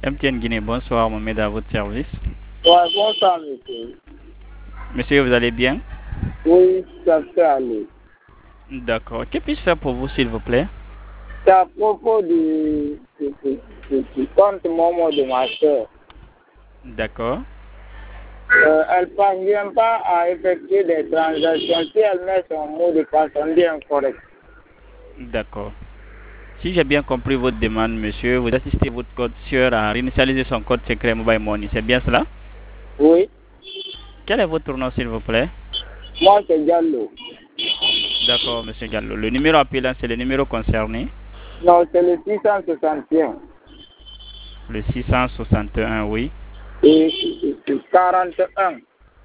MTN Guinée, bonsoir, Mohamed à votre service. Ouais, bonsoir, monsieur. Monsieur, vous allez bien? Oui, ça peut aller. D'accord. Que puis-je faire pour vous, s'il vous plaît? C'est à propos du compte Momo de ma soeur. D'accord. Elle ne parvient pas à effectuer des transactions si elle met son mot de passe, on dit incorrect. D'accord. Si j'ai bien compris votre demande, monsieur, vous assistez votre code sur à réinitialiser son code secret Mobile Money. C'est bien cela? Oui. Quel est votre nom, s'il vous plaît? Moi, c'est Diallo. D'accord, monsieur Gallo. Le numéro appelant, c'est le numéro concerné? Non, c'est le 661. Le 661, oui. Et 41.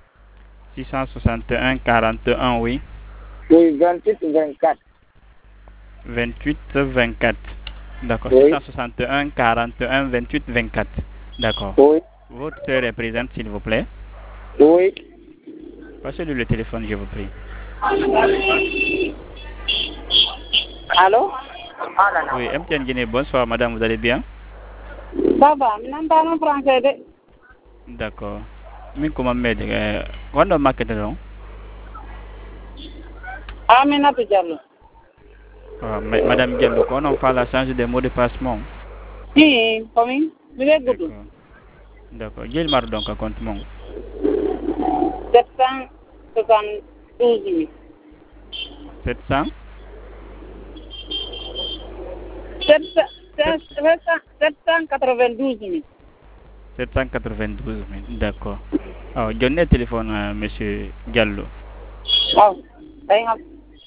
661 41, oui. Oui, 28-24. 28-24. D'accord. Oui. 661 41 28-24. D'accord. Oui. Votre sœur est présente, s'il vous plaît. Oui. Passez-lui le téléphone, je vous prie. Allô? Oui, MTN Guinée, bonsoir, madame, vous allez bien? Ça va, je n'entends pas français. D'accord. Mais comment m'aider? Quand on marque dedans? Aminata Diallo. Madame Diallo, quand on parle à changer des mots de passement. Si, comment? Vous êtes good. D'accord. Quel marque donc à compte mon? 772 000. 700? 792 000. 792 000, d'accord. Alors, donnez le téléphone à monsieur Diallo. Oh, d'accord.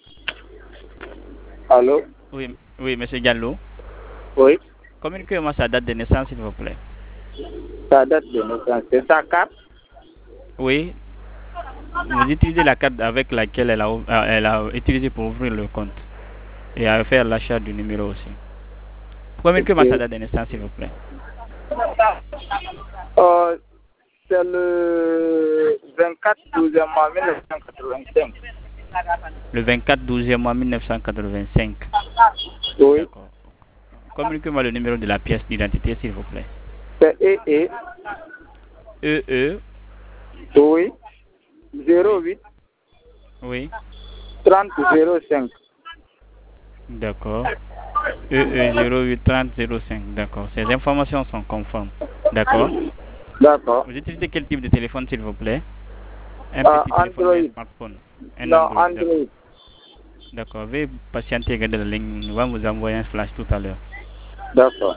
Allô? Oui, oui, monsieur Diallo. Oui. Communiquez-moi sa date de naissance, s'il vous plaît. Sa date de naissance, c'est sa carte? Oui. Vous utilisez la carte avec laquelle elle a utilisé pour ouvrir le compte et à faire l'achat du numéro aussi. Communiquez-moi sa date de naissance, s'il vous plaît. C'est le 24/12 mois 1985. Le 24/12 mois 1985. Oui. D'accord. Communiquez-moi le numéro de la pièce d'identité, s'il vous plaît. C'est EE. EE. Oui. 08. Oui. 3005. D'accord. EE 08 30 05. D'accord. Ces informations sont conformes. D'accord. D'accord. Vous utilisez quel type de téléphone, s'il vous plaît? Un petit téléphone ou un smartphone? Non, Android. D'accord. Veuillez patienter, regardez la ligne. Nous allons vous envoyer un flash tout à l'heure. D'accord.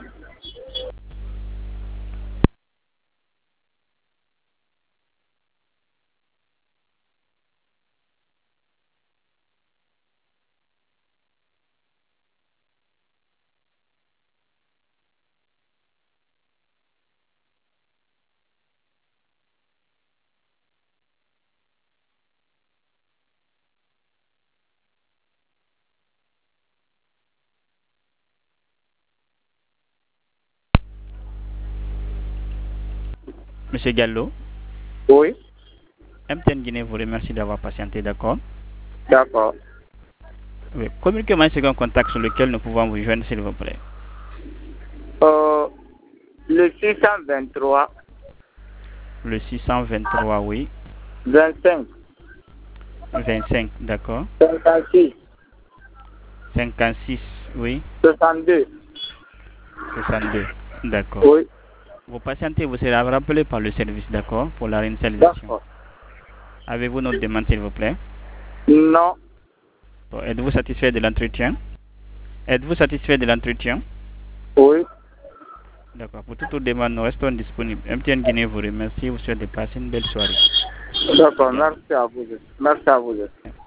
Monsieur Gallo. Oui. MTN Guinée vous remercie d'avoir patienté, d'accord? D'accord. Oui. Communiquez-moi un second contact sur lequel nous pouvons vous joindre, s'il vous plaît. Le 623. Le 623, oui. 25. 25, d'accord. 56. 56, oui. 62. 62, d'accord. Oui. Vous patientez, vous serez rappelé par le service, d'accord, pour la réinitialisation. D'accord. Avez-vous notre demande, s'il vous plaît? Non. Bon, êtes-vous satisfait de l'entretien? Êtes-vous satisfait de l'entretien? Oui. D'accord. Pour toute autre demande, nous restons disponibles. MTN Guinée vous remercie. Vous souhaite de passer une belle soirée. D'accord. Merci à vous. Merci à vous.